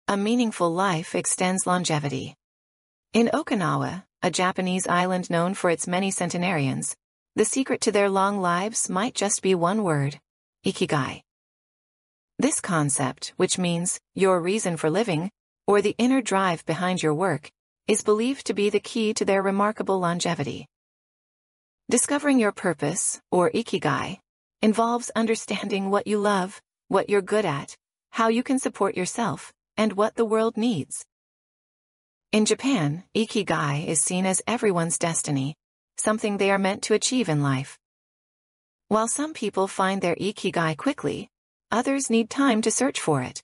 A meaningful life extends longevity. In Okinawa, a Japanese island known for its many centenarians, the secret to their long lives might just be one word: ikigai. This concept, which means your reason for living, or the inner drive behind your work, is believed to be the key to their remarkable longevity. Discovering your purpose, or ikigai, involves understanding what you love, what you're good at, how you can support yourself, and what the world needs. In Japan, ikigai is seen as everyone's destiny, something they are meant to achieve in life. While some people find their ikigai quickly, others need time to search for it.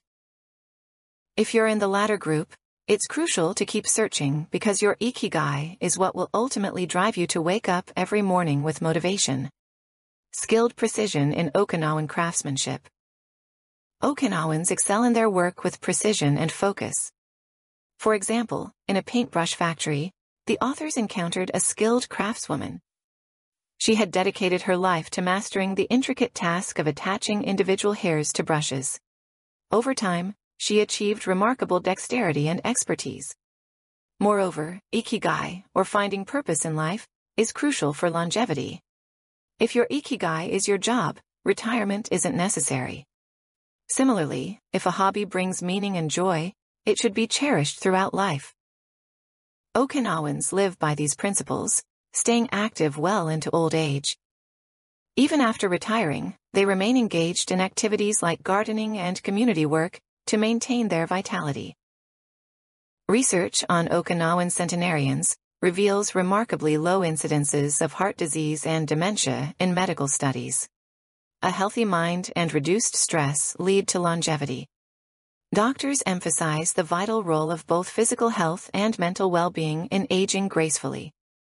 If you're in the latter group, it's crucial to keep searching because your ikigai is what will ultimately drive you to wake up every morning with motivation. Skilled precision in Okinawan craftsmanship. Okinawans excel in their work with precision and focus. For example, in a paintbrush factory, the authors encountered a skilled craftswoman. She had dedicated her life to mastering the intricate task of attaching individual hairs to brushes. Over time, she achieved remarkable dexterity and expertise. Moreover, ikigai, or finding purpose in life, is crucial for longevity. If your ikigai is your job, retirement isn't necessary. Similarly, if a hobby brings meaning and joy, it should be cherished throughout life. Okinawans live by these principles, staying active well into old age. Even after retiring, they remain engaged in activities like gardening and community work to maintain their vitality. Research on Okinawan centenarians reveals remarkably low incidences of heart disease and dementia in medical studies. A healthy mind and reduced stress lead to longevity. Doctors emphasize the vital role of both physical health and mental well-being in aging gracefully.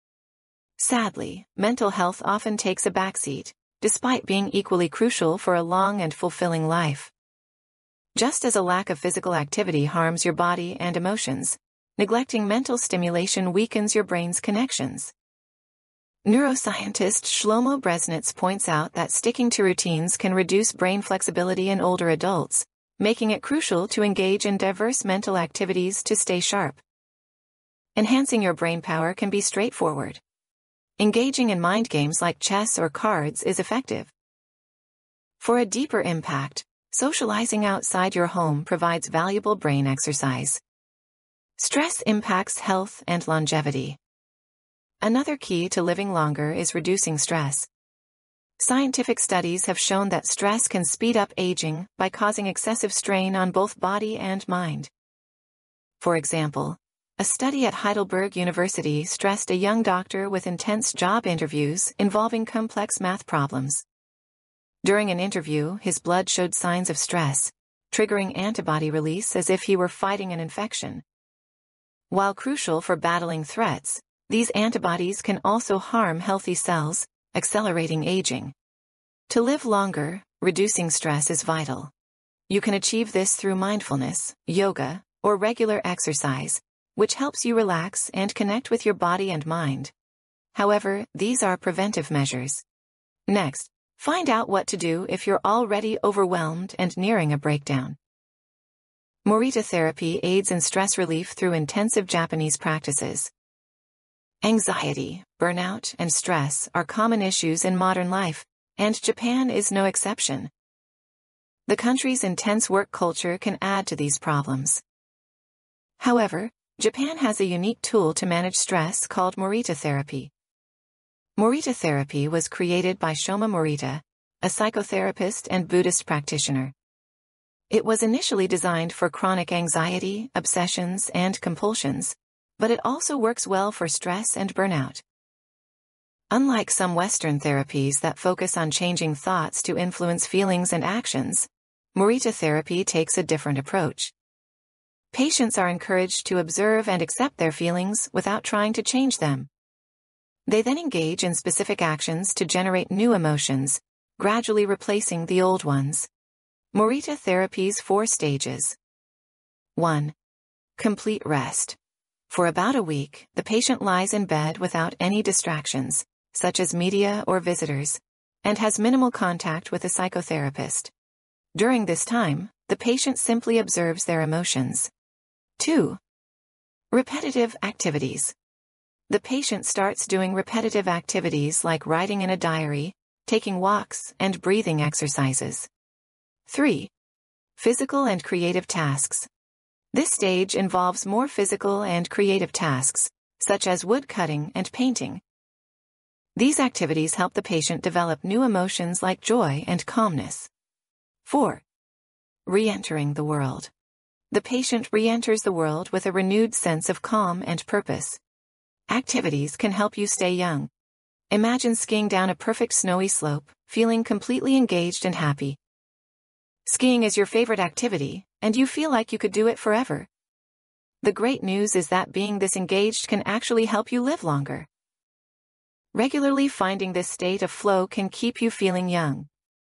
Sadly, mental health often takes a backseat, despite being equally crucial for a long and fulfilling life. Just as a lack of physical activity harms your body and emotions, neglecting mental stimulation weakens your brain's connections. Neuroscientist Shlomo Bresnitz points out that sticking to routines can reduce brain flexibility in older adults, making it crucial to engage in diverse mental activities to stay sharp. Enhancing your brain power can be straightforward. Engaging in mind games like chess or cards is effective. For a deeper impact, socializing outside your home provides valuable brain exercise. Stress impacts health and longevity. Another key to living longer is reducing stress. Scientific studies have shown that stress can speed up aging by causing excessive strain on both body and mind. For example, a study at Heidelberg University stressed a young doctor with intense job interviews involving complex math problems. During an interview, his blood showed signs of stress, triggering antibody release as if he were fighting an infection. While crucial for battling threats, these antibodies can also harm healthy cells, accelerating aging. To live longer, reducing stress is vital. You can achieve this through mindfulness, yoga, or regular exercise, which helps you relax and connect with your body and mind. However, these are preventive measures. Next, find out what to do if you're already overwhelmed and nearing a breakdown. Morita therapy aids in stress relief through intensive Japanese practices. Anxiety, burnout, and stress are common issues in modern life, and Japan is no exception. The country's intense work culture can add to these problems. However, Japan has a unique tool to manage stress called Morita therapy. Morita therapy was created by Shoma Morita, a psychotherapist and Buddhist practitioner. It was initially designed for chronic anxiety, obsessions, and compulsions, but it also works well for stress and burnout. Unlike some Western therapies that focus on changing thoughts to influence feelings and actions, Morita therapy takes a different approach. Patients are encouraged to observe and accept their feelings without trying to change them. They then engage in specific actions to generate new emotions, gradually replacing the old ones. Morita therapy's 4 stages. 1. Complete rest. For about a week, the patient lies in bed without any distractions, such as media or visitors, and has minimal contact with a psychotherapist. During this time, the patient simply observes their emotions, 2. Repetitive activities. The patient starts doing repetitive activities like writing in a diary, taking walks, and breathing exercises. 3. Physical and creative tasks. This stage involves more physical and creative tasks, such as wood cutting and painting. These activities help the patient develop new emotions like joy and calmness. 4. Re-entering the world. The patient re-enters the world with a renewed sense of calm and purpose. Activities can help you stay young. Imagine skiing down a perfect snowy slope, feeling completely engaged and happy. Skiing is your favorite activity, and you feel like you could do it forever. The great news is that being this engaged can actually help you live longer. Regularly finding this state of flow can keep you feeling young.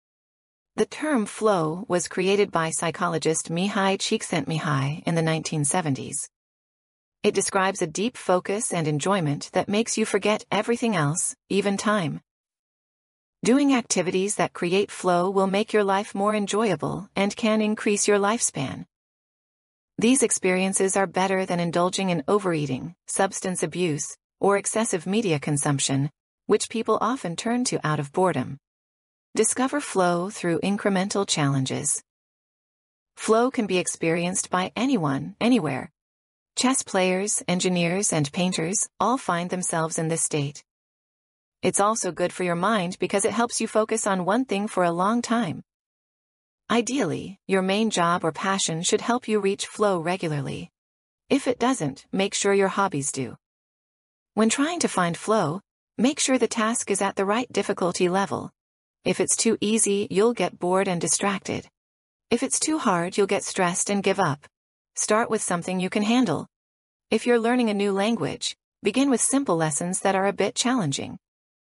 The term flow was created by psychologist Mihai Csikszentmihalyi in the 1970s. It describes a deep focus and enjoyment that makes you forget everything else, even time. Doing activities that create flow will make your life more enjoyable and can increase your lifespan. These experiences are better than indulging in overeating, substance abuse, or excessive media consumption, which people often turn to out of boredom. Discover flow through incremental challenges. Flow can be experienced by anyone, anywhere. Chess players, engineers, and painters all find themselves in this state. It's also good for your mind because it helps you focus on one thing for a long time. Ideally, your main job or passion should help you reach flow regularly. If it doesn't, make sure your hobbies do. When trying to find flow, make sure the task is at the right difficulty level. If it's too easy, you'll get bored and distracted. If it's too hard, you'll get stressed and give up. Start with something you can handle. If you're learning a new language, begin with simple lessons that are a bit challenging.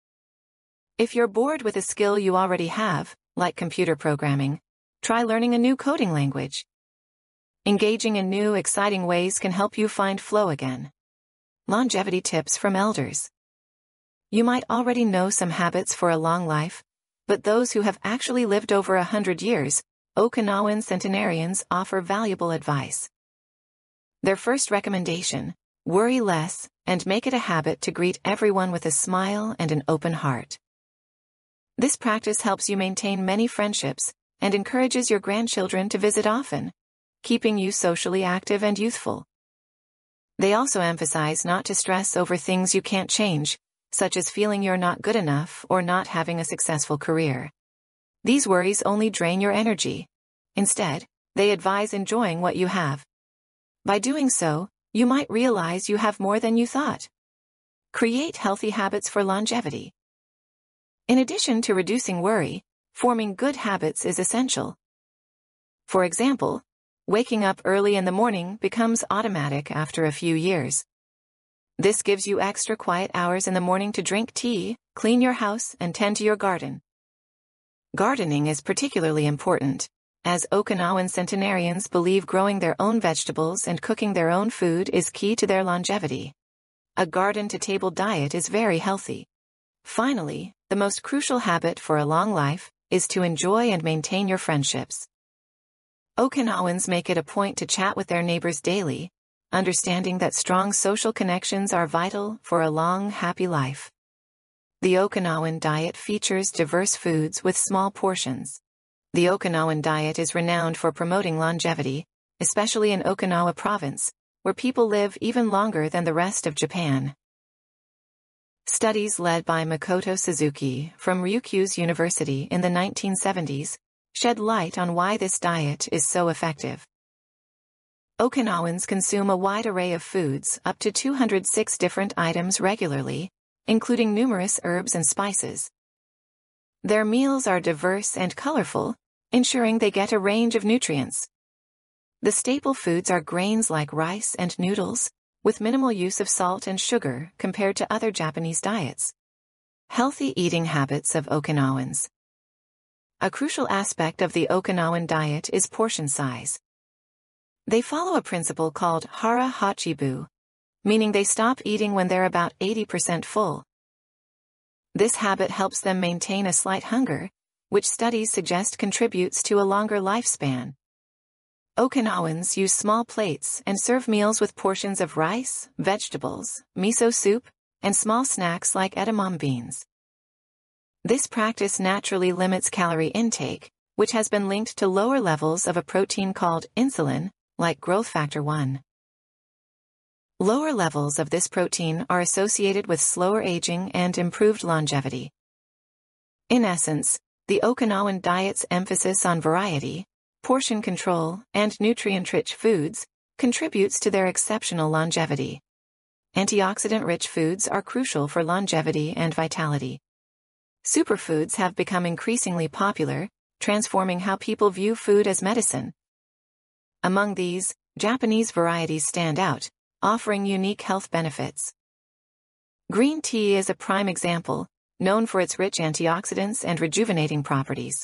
If you're bored with a skill you already have, like computer programming, try learning a new coding language. Engaging in new, exciting ways can help you find flow again. Longevity tips from elders. You might already know some habits for a long life, but those who have actually lived over 100 years, Okinawan centenarians, offer valuable advice. Their first recommendation: worry less, and make it a habit to greet everyone with a smile and an open heart. This practice helps you maintain many friendships, and encourages your grandchildren to visit often, keeping you socially active and youthful. They also emphasize not to stress over things you can't change, such as feeling you're not good enough or not having a successful career. These worries only drain your energy. Instead, they advise enjoying what you have. By doing so, you might realize you have more than you thought. Create healthy habits for longevity. In addition to reducing worry, forming good habits is essential. For example, waking up early in the morning becomes automatic after a few years. This gives you extra quiet hours in the morning to drink tea, clean your house, and tend to your garden. Gardening is particularly important, as Okinawan centenarians believe growing their own vegetables and cooking their own food is key to their longevity. A garden-to-table diet is very healthy. Finally, the most crucial habit for a long life is to enjoy and maintain your friendships. Okinawans make it a point to chat with their neighbors daily, understanding that strong social connections are vital for a long, happy life. The Okinawan diet features diverse foods with small portions. The Okinawan diet is renowned for promoting longevity, especially in Okinawa province, where people live even longer than the rest of Japan. Studies led by Makoto Suzuki from Ryukyu's University in the 1970s shed light on why this diet is so effective. Okinawans consume a wide array of foods, up to 206 different items regularly, including numerous herbs and spices. Their meals are diverse and colorful, ensuring they get a range of nutrients. The staple foods are grains like rice and noodles, with minimal use of salt and sugar compared to other Japanese diets. Healthy eating habits of Okinawans. A crucial aspect of the Okinawan diet is portion size. They follow a principle called hara hachibu, meaning they stop eating when they're about 80% full. This habit helps them maintain a slight hunger, which studies suggest contributes to a longer lifespan. Okinawans use small plates and serve meals with portions of rice, vegetables, miso soup, and small snacks like edamame beans. This practice naturally limits calorie intake, which has been linked to lower levels of a protein called insulin, like growth factor 1. Lower levels of this protein are associated with slower aging and improved longevity. In essence, the Okinawan diet's emphasis on variety, portion control, and nutrient-rich foods contributes to their exceptional longevity. Antioxidant-rich foods are crucial for longevity and vitality. Superfoods have become increasingly popular, transforming how people view food as medicine. Among these, Japanese varieties stand out, offering unique health benefits. Green tea is a prime example, known for its rich antioxidants and rejuvenating properties.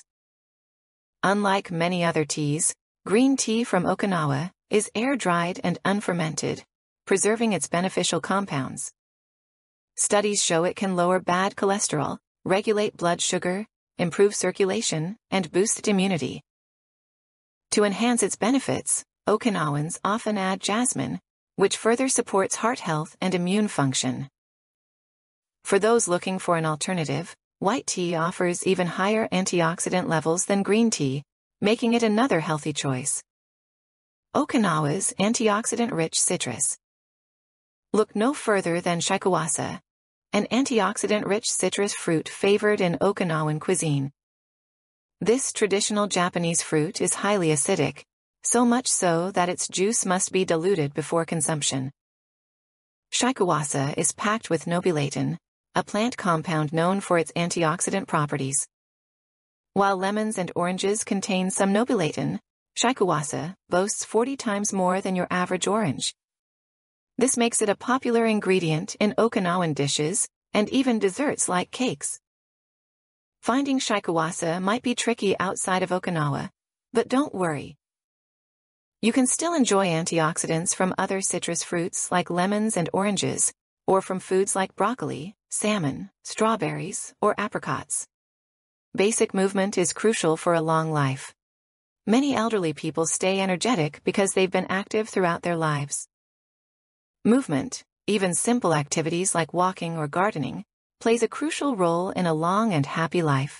Unlike many other teas, green tea from Okinawa is air-dried and unfermented, preserving its beneficial compounds. Studies show it can lower bad cholesterol, regulate blood sugar, improve circulation, and boost immunity. To enhance its benefits, Okinawans often add jasmine, which further supports heart health and immune function. For those looking for an alternative, white tea offers even higher antioxidant levels than green tea, making it another healthy choice. Okinawa's antioxidant-rich citrus. Look no further than shikuwasa, an antioxidant-rich citrus fruit favored in Okinawan cuisine. This traditional Japanese fruit is highly acidic, so much so that its juice must be diluted before consumption. Shikuwasa is packed with nobulatin, a plant compound known for its antioxidant properties. While lemons and oranges contain some nobulatin, shikuwasa boasts 40 times more than your average orange. This makes it a popular ingredient in Okinawan dishes, and even desserts like cakes. Finding shikuwasa might be tricky outside of Okinawa, but don't worry. You can still enjoy antioxidants from other citrus fruits like lemons and oranges, or from foods like broccoli, salmon, strawberries, or apricots. Basic movement is crucial for a long life. Many elderly people stay energetic because they've been active throughout their lives. Movement, even simple activities like walking or gardening, plays a crucial role in a long and happy life.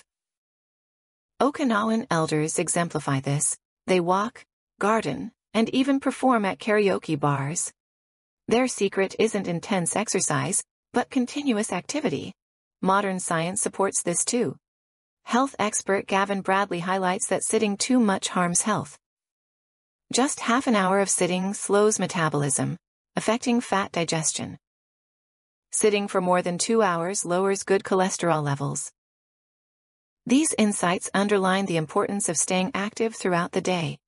Okinawan elders exemplify this. They walk, garden, and even perform at karaoke bars. Their secret isn't intense exercise, but continuous activity. Modern science supports this too. Health expert Gavin Bradley highlights that sitting too much harms health. Just half an hour of sitting slows metabolism, affecting fat digestion. Sitting for more than 2 hours lowers good cholesterol levels. These insights underline the importance of staying active throughout the day.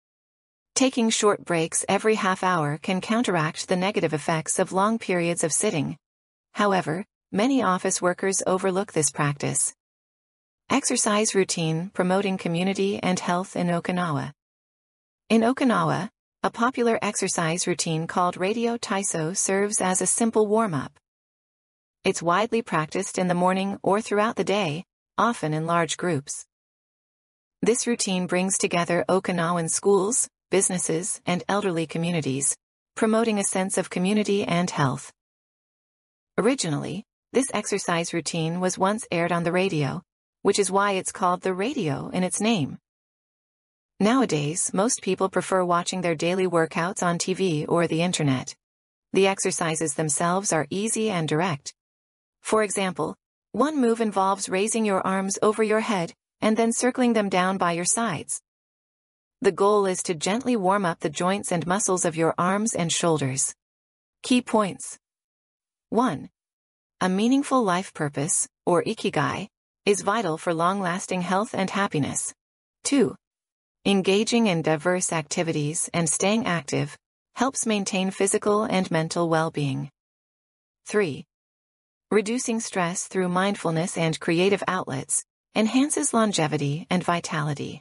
Taking short breaks every half hour can counteract the negative effects of long periods of sitting. However, many office workers overlook this practice. Exercise routine promoting community and health in Okinawa. In Okinawa, a popular exercise routine called Radio Taiso serves as a simple warm-up. It's widely practiced in the morning or throughout the day, often in large groups. This routine brings together Okinawan schools, businesses, and elderly communities, promoting a sense of community and health. Originally, this exercise routine was once aired on the radio, which is why it's called the radio in its name. Nowadays, most people prefer watching their daily workouts on TV or the internet. The exercises themselves are easy and direct. For example, one move involves raising your arms over your head and then circling them down by your sides. The goal is to gently warm up the joints and muscles of your arms and shoulders. Key points. 1. A meaningful life purpose, or ikigai, is vital for long-lasting health and happiness. 2. Engaging in diverse activities and staying active helps maintain physical and mental well-being. 3. Reducing stress through mindfulness and creative outlets enhances longevity and vitality.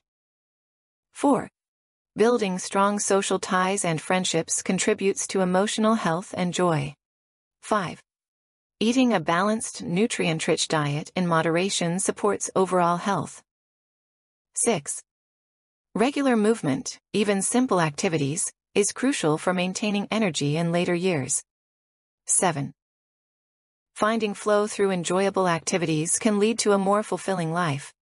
4. Building strong social ties and friendships contributes to emotional health and joy. 5. Eating a balanced, nutrient-rich diet in moderation supports overall health. 6. Regular movement, even simple activities, is crucial for maintaining energy in later years. 7. Finding flow through enjoyable activities can lead to a more fulfilling life.